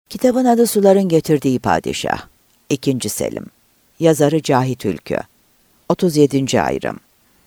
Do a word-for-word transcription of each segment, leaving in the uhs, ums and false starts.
Kitabın adı Suların Getirdiği Padişah. İkinci Selim. Yazarı Cahit Ülkü. otuz yedinci ayrım.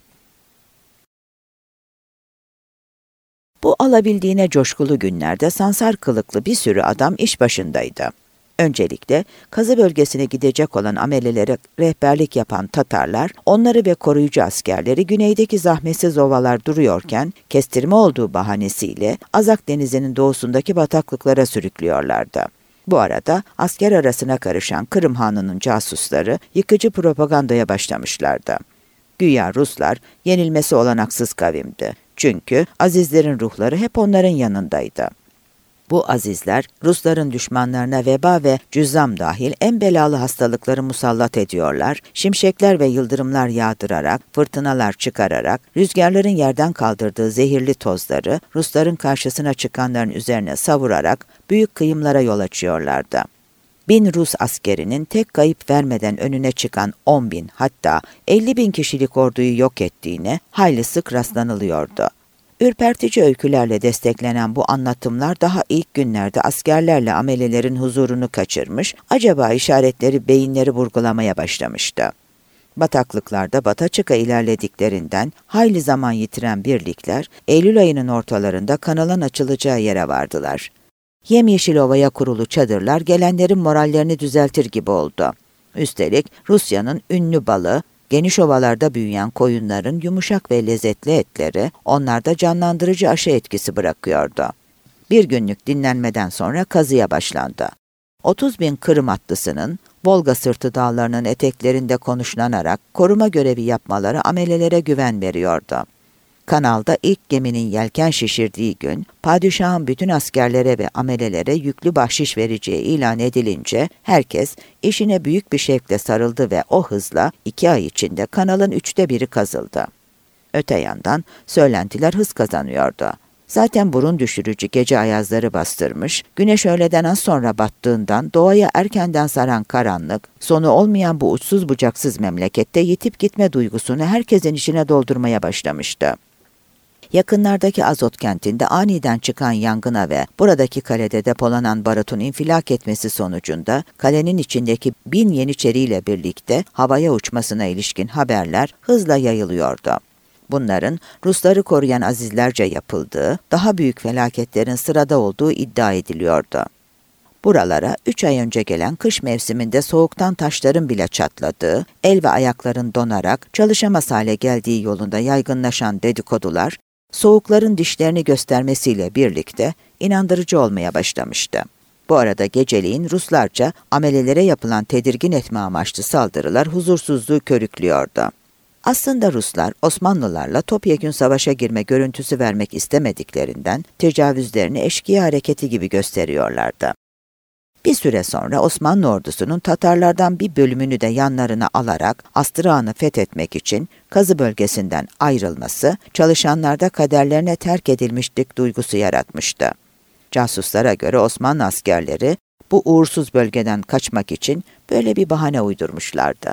Bu alabildiğine coşkulu günlerde sansar kılıklı bir sürü adam iş başındaydı. Öncelikle kazı bölgesine gidecek olan amelelere rehberlik yapan Tatarlar, onları ve koruyucu askerleri güneydeki zahmetsiz ovalar duruyorken, kestirme olduğu bahanesiyle Azak Denizi'nin doğusundaki bataklıklara sürüklüyorlardı. Bu arada asker arasına karışan Kırım Hanı'nın casusları yıkıcı propagandaya başlamışlardı. Güya Ruslar yenilmesi olanaksız kavimdi. Çünkü azizlerin ruhları hep onların yanındaydı. Bu azizler, Rusların düşmanlarına veba ve cüzzam dahil en belalı hastalıkları musallat ediyorlar, şimşekler ve yıldırımlar yağdırarak, fırtınalar çıkararak, rüzgarların yerden kaldırdığı zehirli tozları, Rusların karşısına çıkanların üzerine savurarak büyük kıyımlara yol açıyorlardı. Bin Rus askerinin tek kayıp vermeden önüne çıkan on bin, hatta elli bin kişilik orduyu yok ettiğine hayli sık rastlanılıyordu. Ürpertici öykülerle desteklenen bu anlatımlar daha ilk günlerde askerlerle amelelerin huzurunu kaçırmış, acaba işaretleri beyinleri vurgulamaya başlamıştı. Bataklıklarda bataçıka ilerlediklerinden hayli zaman yitiren birlikler, Eylül ayının ortalarında kanalın açılacağı yere vardılar. Yemyeşil ovaya kurulu çadırlar gelenlerin morallerini düzeltir gibi oldu. Üstelik Rusya'nın ünlü balı, geniş ovalarda büyüyen koyunların yumuşak ve lezzetli etleri onlarda canlandırıcı aşı etkisi bırakıyordu. Bir günlük dinlenmeden sonra kazıya başlandı. otuz bin Kırım atlısının Volga sırtı dağlarının eteklerinde konuşlanarak koruma görevi yapmaları amelelere güven veriyordu. Kanalda ilk geminin yelken şişirdiği gün, padişahın bütün askerlere ve amelelere yüklü bahşiş vereceği ilan edilince, herkes işine büyük bir şevkle sarıldı ve o hızla iki ay içinde kanalın üçte biri kazıldı. Öte yandan söylentiler hız kazanıyordu. Zaten burun düşürücü gece ayazları bastırmış, güneş öğleden az sonra battığından doğaya erkenden saran karanlık, sonu olmayan bu uçsuz bucaksız memlekette yitip gitme duygusunu herkesin içine doldurmaya başlamıştı. Yakınlardaki Azot kentinde aniden çıkan yangına ve buradaki kalede depolanan barutun infilak etmesi sonucunda kalenin içindeki bin yeniçeriyle birlikte havaya uçmasına ilişkin haberler hızla yayılıyordu. Bunların Rusları koruyan azizlerce yapıldığı, daha büyük felaketlerin sırada olduğu iddia ediliyordu. Buralara üç ay önce gelen kış mevsiminde soğuktan taşların bile çatladığı, el ve ayakların donarak çalışamaz hale geldiği yolunda yaygınlaşan dedikodular, soğukların dişlerini göstermesiyle birlikte inandırıcı olmaya başlamıştı. Bu arada geceleyin Ruslarca amelelere yapılan tedirgin etme amaçlı saldırılar huzursuzluğu körüklüyordu. Aslında Ruslar Osmanlılarla topyekün savaşa girme görüntüsü vermek istemediklerinden tecavüzlerini eşkıya hareketi gibi gösteriyorlardı. Bir süre sonra Osmanlı ordusunun Tatarlardan bir bölümünü de yanlarına alarak Astrağan'ı fethetmek için kazı bölgesinden ayrılması, çalışanlarda kaderlerine terk edilmişlik duygusu yaratmıştı. Casuslara göre Osmanlı askerleri bu uğursuz bölgeden kaçmak için böyle bir bahane uydurmuşlardı.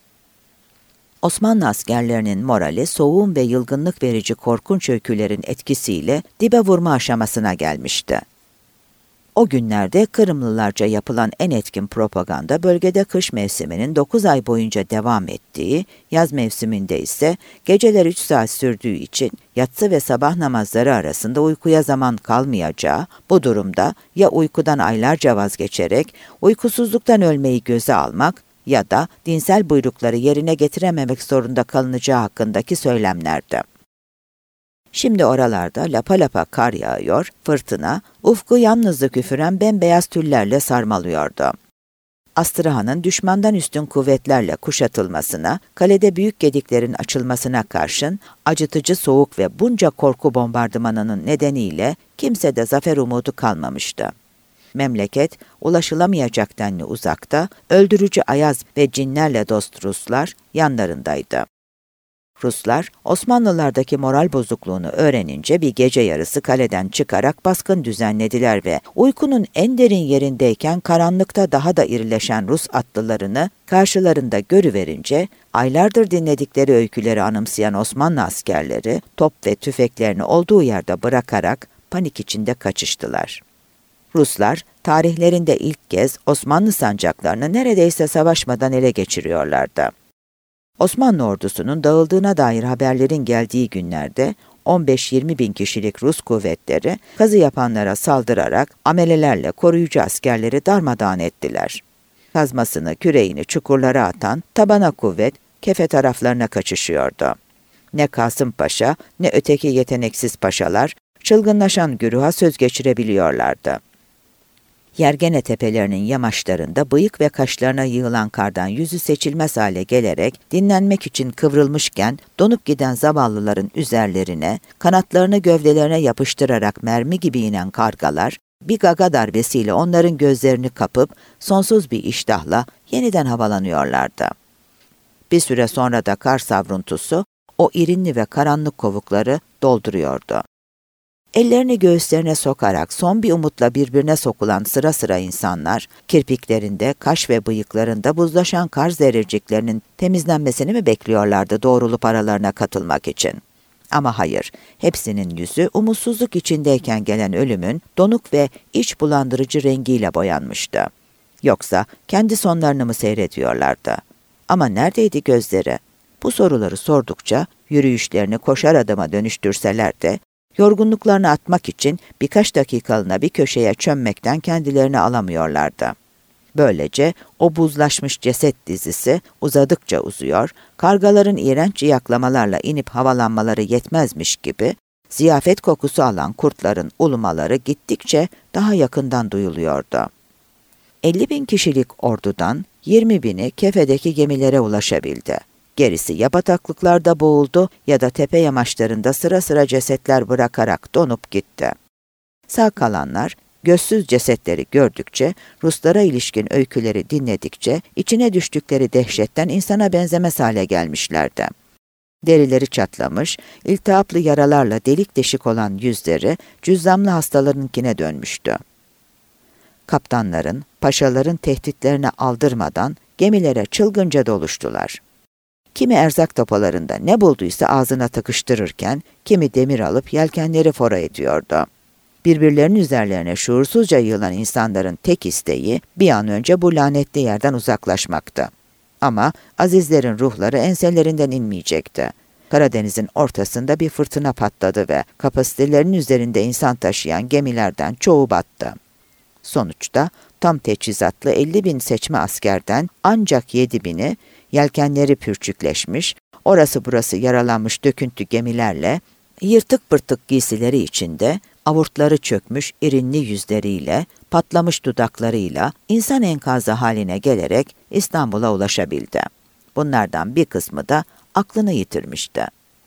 Osmanlı askerlerinin morali soğuğun ve yılgınlık verici korkunç öykülerin etkisiyle dibe vurma aşamasına gelmişti. O günlerde Kırımlılarca yapılan en etkin propaganda bölgede kış mevsiminin dokuz ay boyunca devam ettiği, yaz mevsiminde ise geceler üç saat sürdüğü için yatsı ve sabah namazları arasında uykuya zaman kalmayacağı, bu durumda ya uykudan aylarca vazgeçerek uykusuzluktan ölmeyi göze almak ya da dinsel buyrukları yerine getirememek zorunda kalınacağı hakkındaki söylemlerdi. Şimdi oralarda lapa lapa kar yağıyor, fırtına, ufku yalnızlık üfüren bembeyaz tüllerle sarmalıyordu. Astrağan'ın düşmandan üstün kuvvetlerle kuşatılmasına, kalede büyük gediklerin açılmasına karşın acıtıcı soğuk ve bunca korku bombardımanının nedeniyle kimsede zafer umudu kalmamıştı. Memleket, ulaşılamayacak denli uzakta, öldürücü ayaz ve cinlerle dost Ruslar yanlarındaydı. Ruslar, Osmanlılardaki moral bozukluğunu öğrenince bir gece yarısı kaleden çıkarak baskın düzenlediler ve uykunun en derin yerindeyken karanlıkta daha da irileşen Rus atlılarını karşılarında görüverince, aylardır dinledikleri öyküleri anımsayan Osmanlı askerleri top ve tüfeklerini olduğu yerde bırakarak panik içinde kaçıştılar. Ruslar tarihlerinde ilk kez Osmanlı sancaklarını neredeyse savaşmadan ele geçiriyorlardı. Osmanlı ordusunun dağıldığına dair haberlerin geldiği günlerde on beş yirmi bin kişilik Rus kuvvetleri kazı yapanlara saldırarak amelelerle koruyucu askerleri darmadağın ettiler. Kazmasını, küreğini çukurlara atan tabana kuvvet Kefe taraflarına kaçışıyordu. Ne Kasım Paşa ne öteki yeteneksiz paşalar çılgınlaşan güruha söz geçirebiliyorlardı. Yergene tepelerinin yamaçlarında bıyık ve kaşlarına yığılan kardan yüzü seçilmez hale gelerek dinlenmek için kıvrılmışken donup giden zavallıların üzerlerine, kanatlarını gövdelerine yapıştırarak mermi gibi inen kargalar, bir gaga darbesiyle onların gözlerini kapıp sonsuz bir iştahla yeniden havalanıyorlardı. Bir süre sonra da kar savruntusu o irinli ve karanlık kovukları dolduruyordu. Ellerini göğüslerine sokarak son bir umutla birbirine sokulan sıra sıra insanlar, kirpiklerinde, kaş ve bıyıklarında buzlaşan kar zerreciklerinin temizlenmesini mi bekliyorlardı doğrulup aralarına katılmak için? Ama hayır, hepsinin yüzü umutsuzluk içindeyken gelen ölümün donuk ve iç bulandırıcı rengiyle boyanmıştı. Yoksa kendi sonlarını mı seyrediyorlardı? Ama neredeydi gözleri? Bu soruları sordukça yürüyüşlerini koşar adıma dönüştürseler de, yorgunluklarını atmak için birkaç dakikalığına bir köşeye çömmekten kendilerini alamıyorlardı. Böylece o buzlaşmış ceset dizisi uzadıkça uzuyor, kargaların iğrenç iyaklamalarla inip havalanmaları yetmezmiş gibi, ziyafet kokusu alan kurtların ulumaları gittikçe daha yakından duyuluyordu. elli bin kişilik ordudan yirmi bini Kefe'deki gemilere ulaşabildi. Gerisi ya bataklıklarda boğuldu ya da tepe yamaçlarında sıra sıra cesetler bırakarak donup gitti. Sağ kalanlar, gözsüz cesetleri gördükçe, Ruslara ilişkin öyküleri dinledikçe, içine düştükleri dehşetten insana benzemez hale gelmişlerdi. Derileri çatlamış, iltihaplı yaralarla delik deşik olan yüzleri, cüzzamlı hastalarınkine dönmüştü. Kaptanların, paşaların tehditlerine aldırmadan gemilere çılgınca doluştular. Kimi erzak topalarında ne bulduysa ağzına tıkıştırırken, kimi demir alıp yelkenleri fora ediyordu. Birbirlerinin üzerlerine şuursuzca yığılan insanların tek isteği bir an önce bu lanetli yerden uzaklaşmaktı. Ama azizlerin ruhları enselerinden inmeyecekti. Karadeniz'in ortasında bir fırtına patladı ve kapasitelerinin üzerinde insan taşıyan gemilerden çoğu battı. Sonuçta tam teçhizatlı elli bin seçme askerden ancak yedi bini, yelkenleri pürçükleşmiş, orası burası yaralanmış döküntü gemilerle, yırtık pırtık giysileri içinde, avurtları çökmüş irinli yüzleriyle, patlamış dudaklarıyla insan enkazı haline gelerek İstanbul'a ulaşabildi. Bunlardan bir kısmı da aklını yitirmişti.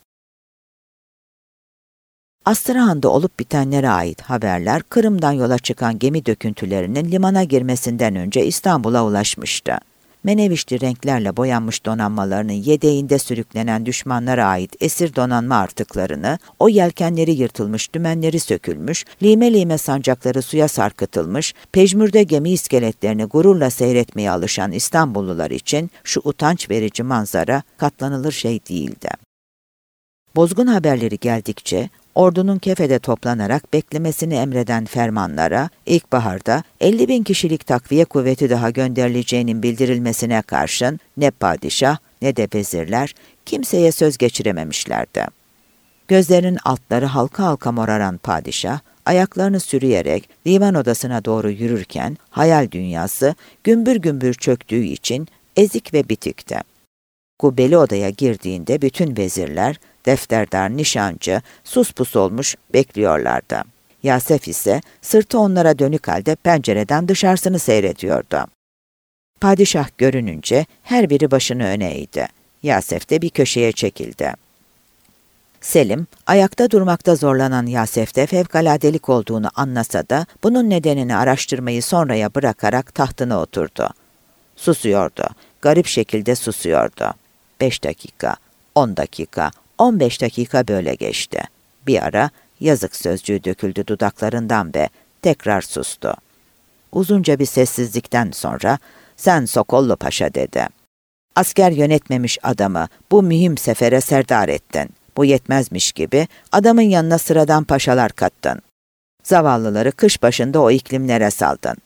Astrahan'da olup bitenlere ait haberler Kırım'dan yola çıkan gemi döküntülerinin limana girmesinden önce İstanbul'a ulaşmıştı. Menevişli renklerle boyanmış donanmalarının yedeğinde sürüklenen düşmanlara ait esir donanma artıklarını, o yelkenleri yırtılmış, dümenleri sökülmüş, lime lime sancakları suya sarkıtılmış, pejmürde gemi iskeletlerini gururla seyretmeye alışan İstanbullular için şu utanç verici manzara katlanılır şey değildi. Bozgun haberleri geldikçe, ordunun Kefe'de toplanarak beklemesini emreden fermanlara, ilkbaharda elli bin kişilik takviye kuvveti daha gönderileceğinin bildirilmesine karşın ne padişah ne de vezirler kimseye söz geçirememişlerdi. Gözlerinin altları halka halka moraran padişah, ayaklarını sürüyerek divan odasına doğru yürürken hayal dünyası gümbür gümbür çöktüğü için ezik ve bitikti. Kubbeli odaya girdiğinde bütün vezirler, defterdar, nişancı, suspus olmuş bekliyorlardı. Yasef ise sırtı onlara dönük halde pencereden dışarısını seyrediyordu. Padişah görününce her biri başını öne eğdi. Yasef de bir köşeye çekildi. Selim, ayakta durmakta zorlanan Yasef'te fevkaladelik olduğunu anlasa da bunun nedenini araştırmayı sonraya bırakarak tahtına oturdu. Susuyordu, garip şekilde susuyordu. Beş dakika, on dakika, on beş dakika böyle geçti. Bir ara yazık sözcüğü döküldü dudaklarından ve tekrar sustu. Uzunca bir sessizlikten sonra "Sen Sokollu Paşa" dedi. "Asker yönetmemiş adamı bu mühim sefere serdar ettin. Bu yetmezmiş gibi adamın yanına sıradan paşalar kattın. Zavallıları kış başında o iklimlere saldın.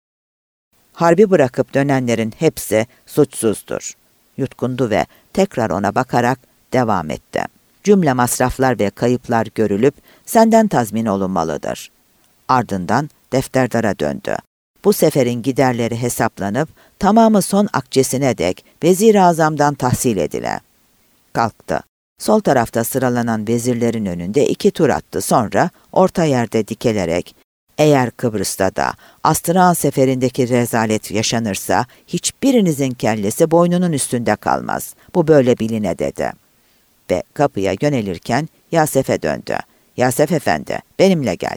Harbi bırakıp dönenlerin hepsi suçsuzdur. Yutkundu ve tekrar ona bakarak devam etti. Cümle masraflar ve kayıplar görülüp senden tazmin olunmalıdır. Ardından defterdara döndü. Bu seferin giderleri hesaplanıp tamamı son akçesine dek Vezir-i Azam'dan tahsil edile. Kalktı. Sol tarafta sıralanan vezirlerin önünde iki tur attı. Sonra orta yerde dikelerek, eğer Kıbrıs'ta da Astrahan seferindeki rezalet yaşanırsa hiçbirinizin kellesi boynunun üstünde kalmaz. Bu böyle biline dedi. Ve kapıya yönelirken Yasef'e döndü. Yasef efendi, benimle gel.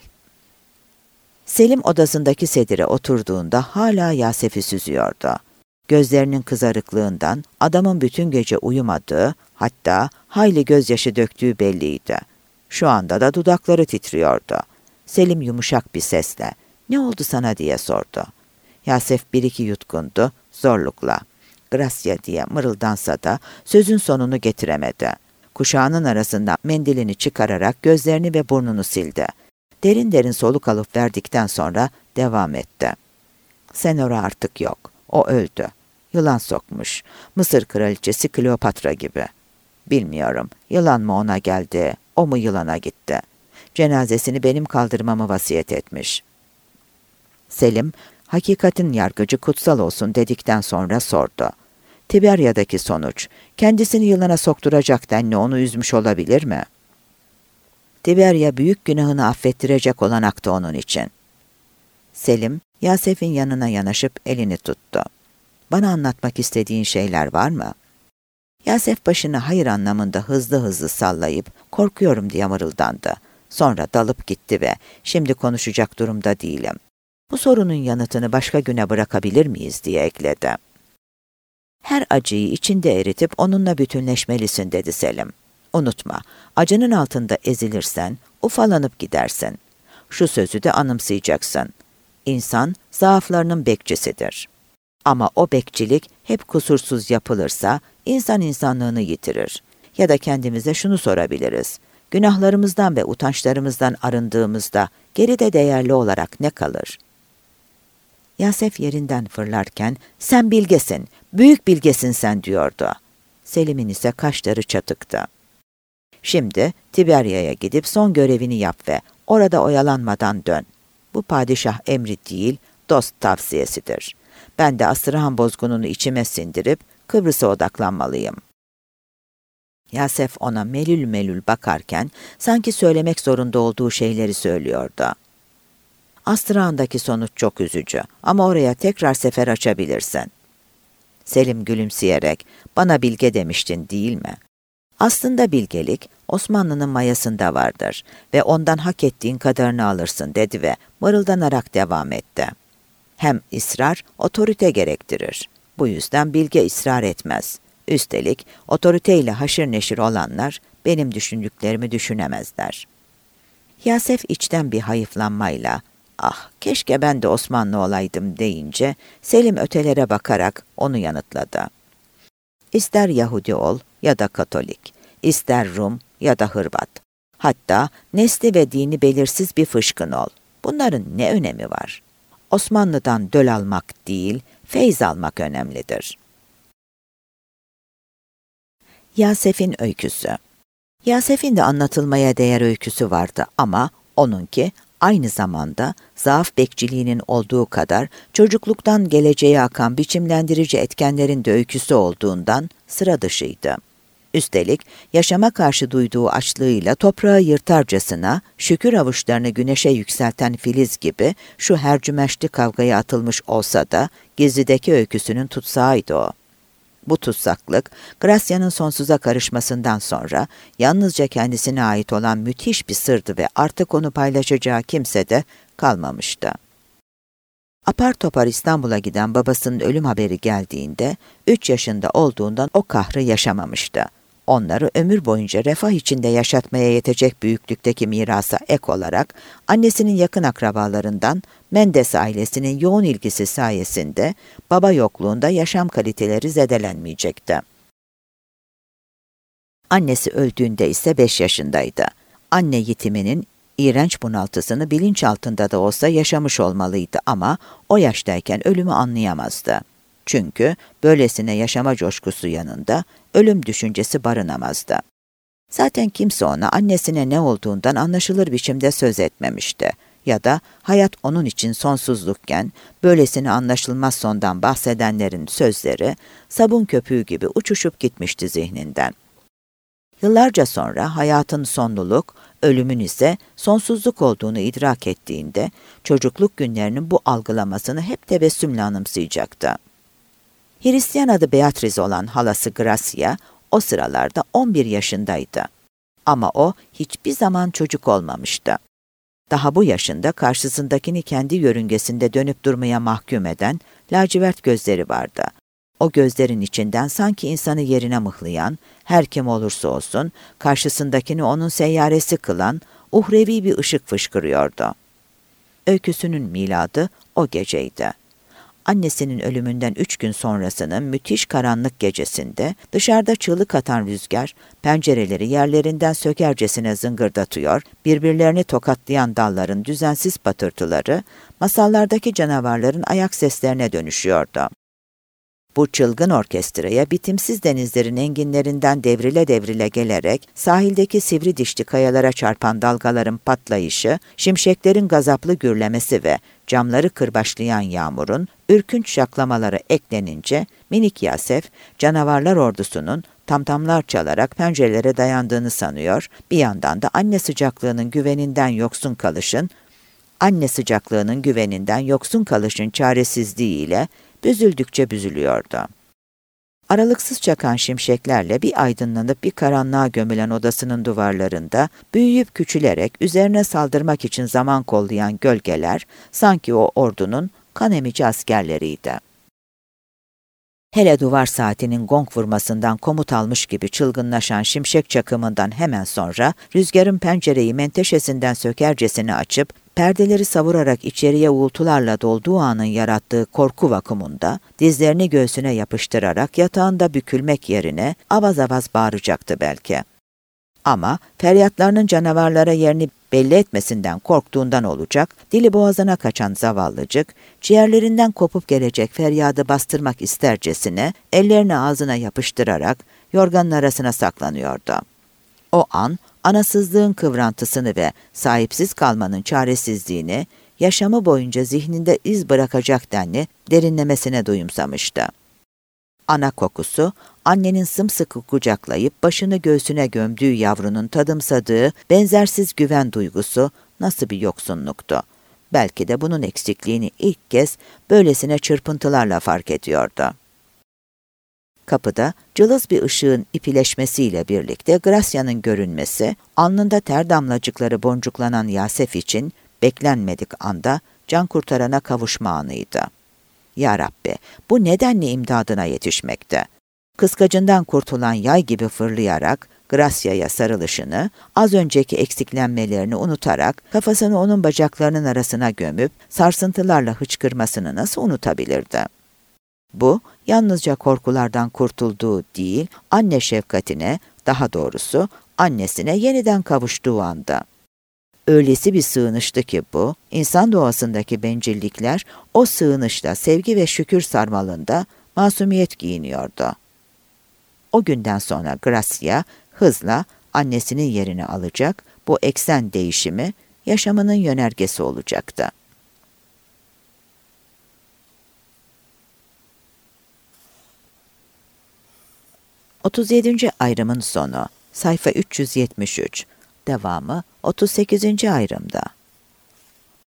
Selim odasındaki sedire oturduğunda hala Yasef'i süzüyordu. Gözlerinin kızarıklığından adamın bütün gece uyumadığı, hatta hayli gözyaşı döktüğü belliydi. Şu anda da dudakları titriyordu. Selim yumuşak bir sesle, "Ne oldu sana?" diye sordu. Yasef bir iki yutkundu, zorlukla. "Gracia" diye mırıldansa da sözün sonunu getiremedi. Kuşağının arasından mendilini çıkararak gözlerini ve burnunu sildi. Derin derin soluk alıp verdikten sonra devam etti. "Senora artık yok. O öldü. Yılan sokmuş. Mısır kraliçesi Kleopatra gibi. Bilmiyorum, yılan mı ona geldi, o mu yılana gitti. Cenazesini benim kaldırmamı vasiyet etmiş." Selim, "Hakikatin yargıcı kutsal olsun" dedikten sonra sordu. "Tiberya'daki sonuç, kendisini yılana sokturacak denli onu üzmüş olabilir mi?" Tiberya büyük günahını affettirecek olan aktı onun için. Selim, Yasef'in yanına yanaşıp elini tuttu. "Bana anlatmak istediğin şeyler var mı?" Yasef başını hayır anlamında hızlı hızlı sallayıp "Korkuyorum" diye mırıldandı. Sonra dalıp gitti ve "Şimdi konuşacak durumda değilim. Bu sorunun yanıtını başka güne bırakabilir miyiz?" diye ekledi. "Her acıyı içinde eritip onunla bütünleşmelisin" dedi Selim. "Unutma, acının altında ezilirsen, ufalanıp gidersin. Şu sözü de anımsayacaksın. İnsan zaaflarının bekçisidir. Ama o bekçilik hep kusursuz yapılırsa insan insanlığını yitirir. Ya da kendimize şunu sorabiliriz: günahlarımızdan ve utançlarımızdan arındığımızda geride değerli olarak ne kalır?" Yasef yerinden fırlarken "Sen bilgesin, büyük bilgesin sen" diyordu. Selim'in ise kaşları çatıktı. "Şimdi Tiberya'ya gidip son görevini yap ve orada oyalanmadan dön. Bu padişah emri değil, dost tavsiyesidir. Ben de Astrahan bozgununu içime sindirip Kıbrıs'a odaklanmalıyım." Yasef ona melül melül bakarken sanki söylemek zorunda olduğu şeyleri söylüyordu. "Astrahan'daki sonuç çok üzücü ama oraya tekrar sefer açabilirsin." Selim gülümseyerek, "Bana bilge demiştin değil mi? Aslında bilgelik Osmanlı'nın mayasında vardır ve ondan hak ettiğin kadarını alırsın" dedi ve mırıldanarak devam etti. "Hem ısrar otorite gerektirir. Bu yüzden bilge ısrar etmez. Üstelik otoriteyle haşır neşir olanlar benim düşündüklerimi düşünemezler." Yasef içten bir hayıflanmayla, "Ah, keşke ben de Osmanlı olaydım" deyince Selim ötelere bakarak onu yanıtladı. "İster Yahudi ol ya da Katolik, ister Rum ya da Hırvat, hatta nesli ve dini belirsiz bir fışkın ol. Bunların ne önemi var? Osmanlı'dan döl almak değil, feyz almak önemlidir." Yasef'in öyküsü. Yasef'in de anlatılmaya değer öyküsü vardı ama onunki aynı zamanda zaaf bekçiliğinin olduğu kadar çocukluktan geleceğe akan biçimlendirici etkenlerin de öyküsü olduğundan sıra dışıydı. Üstelik yaşama karşı duyduğu açlığıyla toprağı yırtarcasına şükür avuçlarını güneşe yükselten filiz gibi şu hercümeşli kavgaya atılmış olsa da gizlideki öyküsünün tutsağıydı o. Bu tutsaklık, Gracia'nın sonsuza karışmasından sonra yalnızca kendisine ait olan müthiş bir sırdı ve artık onu paylaşacağı kimse de kalmamıştı. Apar topar İstanbul'a giden babasının ölüm haberi geldiğinde, üç yaşında olduğundan o kahrı yaşamamıştı. Onları ömür boyunca refah içinde yaşatmaya yetecek büyüklükteki mirasa ek olarak, annesinin yakın akrabalarından Mendes ailesinin yoğun ilgisi sayesinde baba yokluğunda yaşam kaliteleri zedelenmeyecekti. Annesi öldüğünde ise beş yaşındaydı. Anne yitiminin İğrenç bunaltısını bilinçaltında da olsa yaşamış olmalıydı ama o yaştayken ölümü anlayamazdı. Çünkü böylesine yaşama coşkusu yanında ölüm düşüncesi barınamazdı. Zaten kimse ona annesine ne olduğundan anlaşılır biçimde söz etmemişti. Ya da hayat onun için sonsuzlukken böylesine anlaşılmaz sondan bahsedenlerin sözleri sabun köpüğü gibi uçuşup gitmişti zihninden. Yıllarca sonra hayatın sonluluk, ölümün ise sonsuzluk olduğunu idrak ettiğinde çocukluk günlerinin bu algılamasını hep tebessümle anımsayacaktı. Hristiyan adı Beatrice olan halası Gracia o sıralarda on bir yaşındaydı. Ama o hiçbir zaman çocuk olmamıştı. Daha bu yaşında karşısındakini kendi yörüngesinde dönüp durmaya mahkum eden lacivert gözleri vardı. O gözlerin içinden sanki insanı yerine mıhlayan, her kim olursa olsun, karşısındakini onun seyyaresi kılan uhrevi bir ışık fışkırıyordu. Öyküsünün miladı o geceydi. Annesinin ölümünden üç gün sonrasının müthiş karanlık gecesinde dışarıda çığlık atan rüzgar, pencereleri yerlerinden sökercesine zıngırdatıyor, birbirlerini tokatlayan dalların düzensiz patırtıları, masallardaki canavarların ayak seslerine dönüşüyordu. Bu çılgın orkestraya bitimsiz denizlerin enginlerinden devrile devrile gelerek sahildeki sivri dişli kayalara çarpan dalgaların patlayışı, şimşeklerin gazaplı gürlemesi ve camları kırbaçlayan yağmurun ürkünç şaklamaları eklenince minik Yasef, canavarlar ordusunun tamtamlar çalarak pencerelere dayandığını sanıyor, bir yandan da anne sıcaklığının güveninden yoksun kalışın, anne sıcaklığının güveninden yoksun kalışın çaresizliğiyle büzüldükçe büzülüyordu. Aralıksız çakan şimşeklerle bir aydınlanıp bir karanlığa gömülen odasının duvarlarında büyüyüp küçülerek üzerine saldırmak için zaman kollayan gölgeler sanki o ordunun kan emici askerleriydi. Hele duvar saatinin gong vurmasından komut almış gibi çılgınlaşan şimşek çakımından hemen sonra rüzgarın pencereyi menteşesinden sökercesine açıp perdeleri savurarak içeriye uğultularla dolduğu anın yarattığı korku vakumunda dizlerini göğsüne yapıştırarak yatağında bükülmek yerine avaz avaz bağıracaktı belki. Ama feryatlarının canavarlara yerini belli etmesinden korktuğundan olacak, dili boğazına kaçan zavallıcık, ciğerlerinden kopup gelecek feryadı bastırmak istercesine ellerini ağzına yapıştırarak yorganın arasına saklanıyordu. O an, anasızlığın kıvrantısını ve sahipsiz kalmanın çaresizliğini, yaşamı boyunca zihninde iz bırakacak denli derinlemesine duyumsamıştı. Ana kokusu, annenin sımsıkı kucaklayıp başını göğsüne gömdüğü yavrunun tadımsadığı benzersiz güven duygusu nasıl bir yoksunluktu. Belki de bunun eksikliğini ilk kez böylesine çırpıntılarla fark ediyordu. Kapıda cılız bir ışığın ipileşmesiyle birlikte Gracia'nın görünmesi, alnında ter damlacıkları boncuklanan Yasef için beklenmedik anda can kurtarana kavuşma anıydı. Ya Rabbi, bu nedenle imdadına yetişmekte. Kıskacından kurtulan yay gibi fırlayarak Gracia'ya sarılışını, az önceki eksiklenmelerini unutarak kafasını onun bacaklarının arasına gömüp sarsıntılarla hıçkırmasını nasıl unutabilirdi? Bu, yalnızca korkulardan kurtulduğu değil, anne şefkatine, daha doğrusu annesine yeniden kavuştuğu anda. Öylesi bir sığınıştı ki bu, insan doğasındaki bencillikler o sığınışla sevgi ve şükür sarmalında masumiyet giyiniyordu. O günden sonra Gracia hızla annesinin yerini alacak, bu eksen değişimi yaşamının yönergesi olacaktı. otuz yedinci ayrımın sonu, sayfa üç yüz yetmiş üç, devamı otuz sekizinci ayrımda.